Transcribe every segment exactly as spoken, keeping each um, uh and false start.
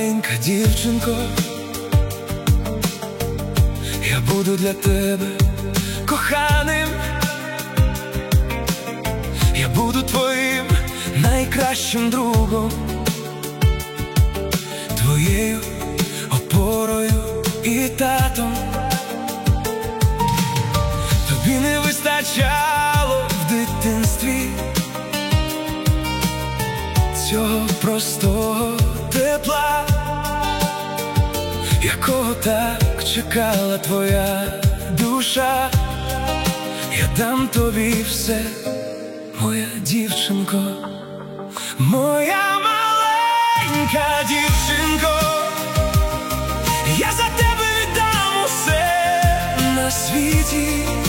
маленька дівчинко, я буду для тебе коханим, я буду твоїм найкращим другом, твоєю опорою і татом. Тобі не вистачало в дитинстві цього простого тепла, якого так чекала твоя душа. Я дам тобі все, моя дівчинко, моя маленька дівчинко. Я за тебе віддам усе на світі.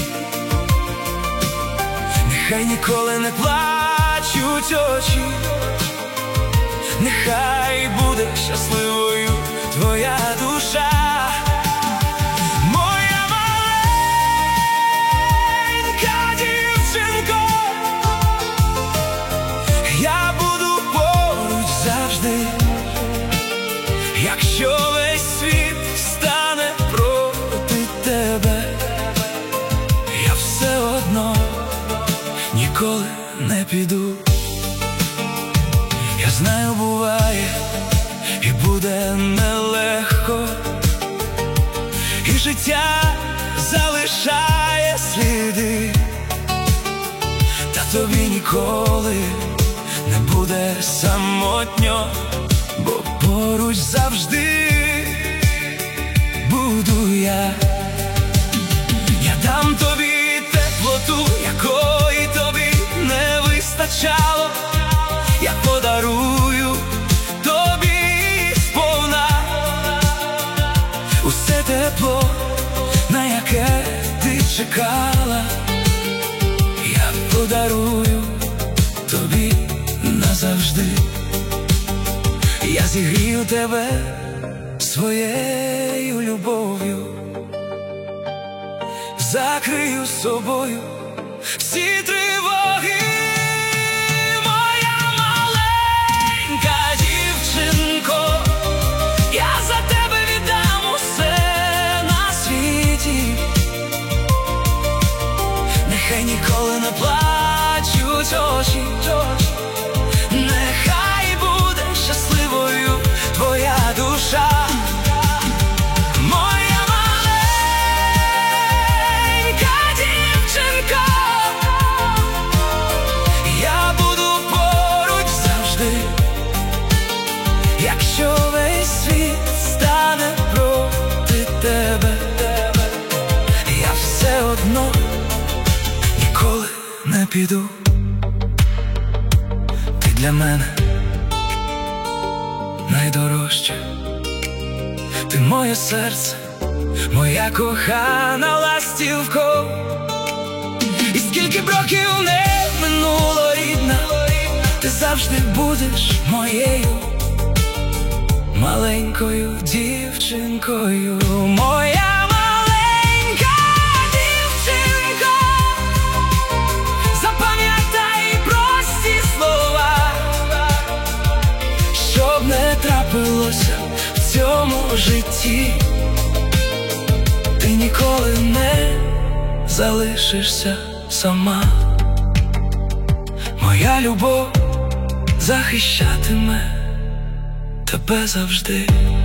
Нехай ніколи не плачуть очі, нехай буде щасливою твоя душа. Моя маленька дівчинко, я буду поруч завжди. Якщо весь світ стане проти тебе, я все одно ніколи не піду. Я знаю, буває і буде нелегко, і життя залишає сліди, та тобі ніколи не буде самотньо, бо поруч завжди буду я. Я дам тобі теплоту, якої тобі не вистачало. Я подарую тобі сповна усе тепло, на яке ти чекала. Я подарую тобі назавжди. Я зігрію тебе своєю любов'ю, закрию собою всі тривоги. Моя маленька дівчинко, я за тебе віддам усе на світі. Нехай ніколи не плачуть очі, нехай буде щасливою твоя душа. Моя маленька дівчинко, я буду поруч завжди. Якщо весь світ стане проти тебе, я все одно ніколи не піду. Ти для мене найдорожче, ти моє серце, моя кохана ластівко. І скільки б років не минуло, рідна, ти завжди будеш моєю маленькою дівчинкою. Моя маленька дівчинко, запам'ятай прості слова, щоб не трапилося в цьому житті, ти ніколи не залишишся сама. Моя любов захищатиме тебе завжди.